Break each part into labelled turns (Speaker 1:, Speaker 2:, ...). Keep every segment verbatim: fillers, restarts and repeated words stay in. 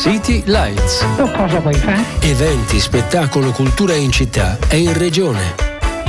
Speaker 1: City Lights.
Speaker 2: Tu cosa vuoi fare?
Speaker 1: Eventi, spettacolo, cultura in città e in regione.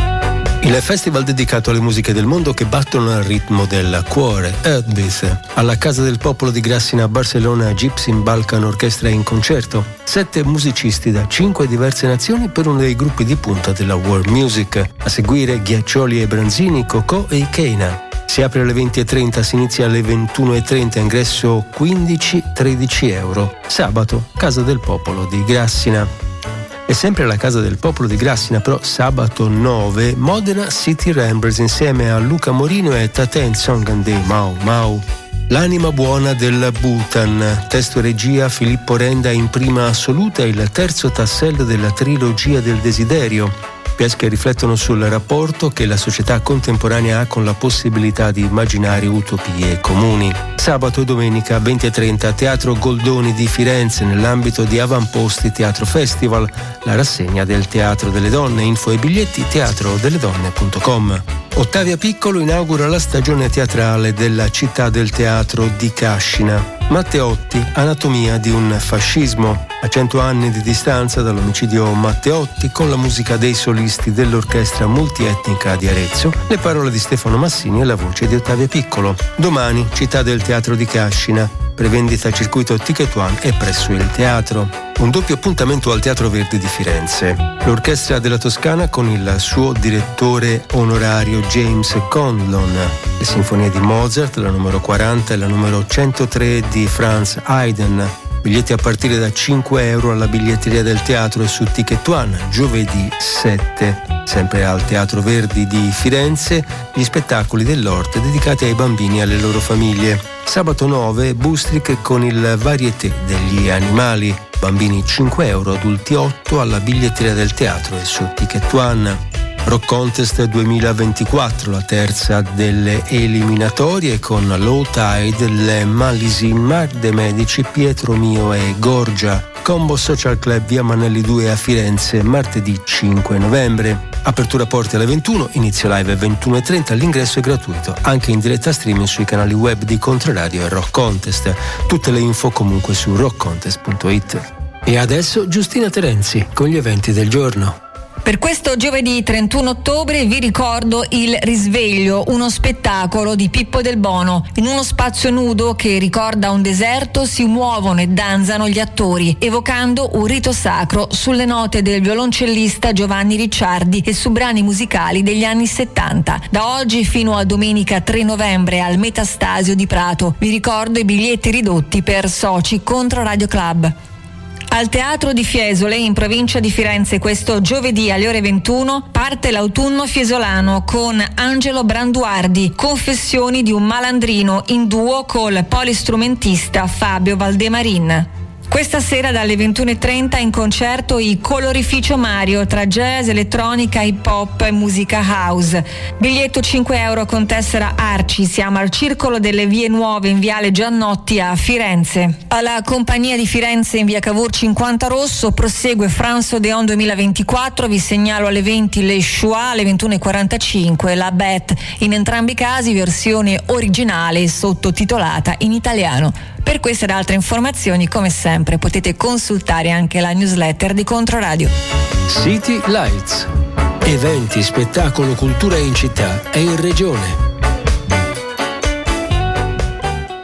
Speaker 1: Il festival dedicato alle musiche del mondo che battono al ritmo del cuore, Heartbeat, alla Casa del Popolo di Grassina a Barcellona, Gypsy Balkan Orchestra in concerto. Sette musicisti da cinque diverse nazioni per uno dei gruppi di punta della world music. A seguire Ghiaccioli e Branzini, Cocò e Keina. Si apre alle venti e trenta, si inizia alle ventuno e trenta, ingresso quindici tredici euro. Sabato, Casa del Popolo di Grassina. E sempre alla Casa del Popolo di Grassina, però sabato nove, Modena City Ramblers insieme a Luca Morino e Taten Songande Mau Mau. L'anima buona del Bhutan, testo e regia Filippo Renda in prima assoluta, il terzo tassello della trilogia del desiderio. Pièce che riflettono sul rapporto che la società contemporanea ha con la possibilità di immaginare utopie comuni. Sabato e domenica venti e trenta, Teatro Goldoni di Firenze nell'ambito di Avamposti Teatro Festival, la rassegna del Teatro delle Donne. Info e biglietti teatro delle donne punto com. Ottavia Piccolo inaugura la stagione teatrale della Città del Teatro di Cascina. Matteotti, anatomia di un fascismo. A cento anni di distanza dall'omicidio Matteotti, con la musica dei solisti dell'orchestra multietnica di Arezzo, le parole di Stefano Massini e la voce di Ottavia Piccolo. Domani, Città del Teatro di Cascina, prevendita al circuito Ticket One e presso il teatro. Un doppio appuntamento al Teatro Verdi di Firenze. L'Orchestra della Toscana con il suo direttore onorario James Conlon. Le sinfonie di Mozart, la numero quaranta e la numero centotré di Franz Haydn. Biglietti a partire da cinque euro alla biglietteria del teatro e su Ticket One, giovedì sette. Sempre al Teatro Verdi di Firenze, gli spettacoli dell'Orte dedicati ai bambini e alle loro famiglie. Sabato nove, Bustric con il Varieté degli animali. Bambini cinque euro, adulti otto alla biglietteria del teatro e su Ticket One. Rock Contest duemilaventiquattro, la terza delle eliminatorie con Low Tide, Lemma, Lisimma, De Medici, Pietro Mio e Gorgia. Combo Social Club via Manelli due a Firenze, martedì cinque novembre. Apertura porte alle ventuno, inizio live alle ventuno e trenta, l'ingresso è gratuito, anche in diretta streaming sui canali web di Controradio e Rock Contest. Tutte le info comunque su rock contest punto it. E adesso Giustina Terenzi con gli eventi del giorno.
Speaker 3: Per questo giovedì trentuno ottobre vi ricordo Il Risveglio, uno spettacolo di Pippo Del Bono. In uno spazio nudo che ricorda un deserto si muovono e danzano gli attori, evocando un rito sacro sulle note del violoncellista Giovanni Ricciardi e su brani musicali degli anni settanta. Da oggi fino a domenica tre novembre al Metastasio di Prato. Vi ricordo i biglietti ridotti per soci contro Radio Club. Al Teatro di Fiesole, in provincia di Firenze, questo giovedì alle ore ventuno, parte l'Autunno Fiesolano con Angelo Branduardi, Confessioni di un malandrino, in duo col polistrumentista Fabio Valdemarin. Questa sera dalle ventuno e trenta in concerto i Colorificio Mario, tra jazz, elettronica, hip hop e musica house. Biglietto cinque euro con tessera Arci. Siamo al Circolo delle Vie Nuove in Viale Giannotti a Firenze. Alla Compagnia di Firenze in via Cavour cinquanta Rosso prosegue Franz Odeon duemilaventiquattro. Vi segnalo alle venti le Shoah, alle ventuno e quarantacinque la Beth. In entrambi i casi versione originale sottotitolata in italiano. Per queste ed altre informazioni, come sempre, potete consultare anche la newsletter di Controradio.
Speaker 1: City Lights. Eventi, spettacolo, cultura in città e in regione.